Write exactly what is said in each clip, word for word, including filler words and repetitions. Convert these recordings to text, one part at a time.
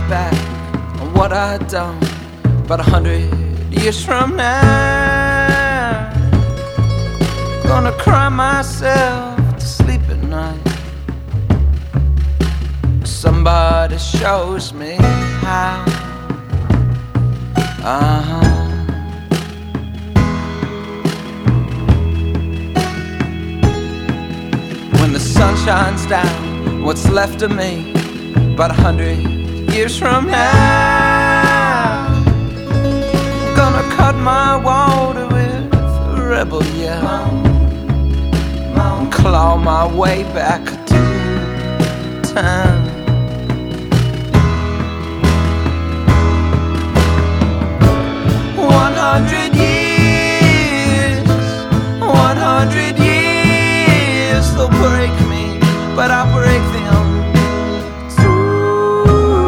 back on what I'd done. About a hundred years from now, gonna cry myself to sleep at night. Somebody shows me how. Uh-huh. When the sun shines down, what's left of me, about a hundred years from now, I'm gonna cut my water with a rebel yell and claw my way back to town. One hundred years, one hundred years, they'll break me, but I'll break them too.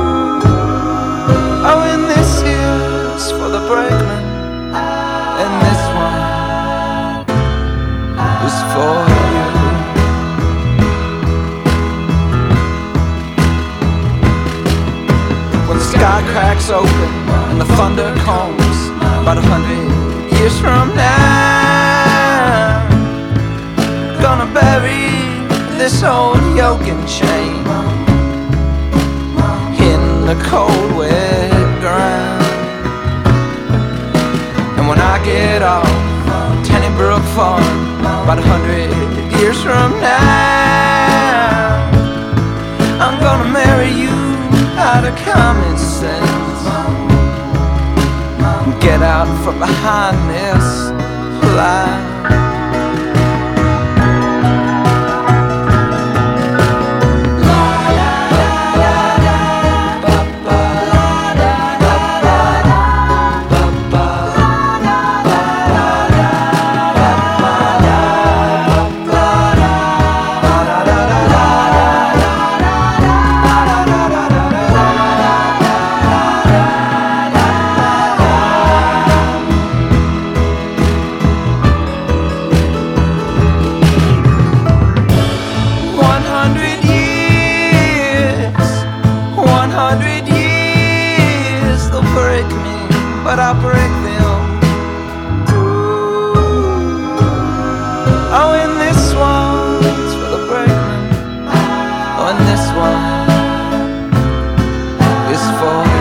Oh, and this here's for the brakeman, and this one is for you. When the sky cracks open and the thunder comes, about a hundred years from now, gonna bury this old yoke and chain in the cold wet ground. And when I get off Tennybrook Farm, about a hundred years from now, I'm gonna marry you out of common sense. Get out from behind this lie. Hundred years, they'll break me, but I'll break them too. Oh, and this one's for the brakeman. Oh, and this one is for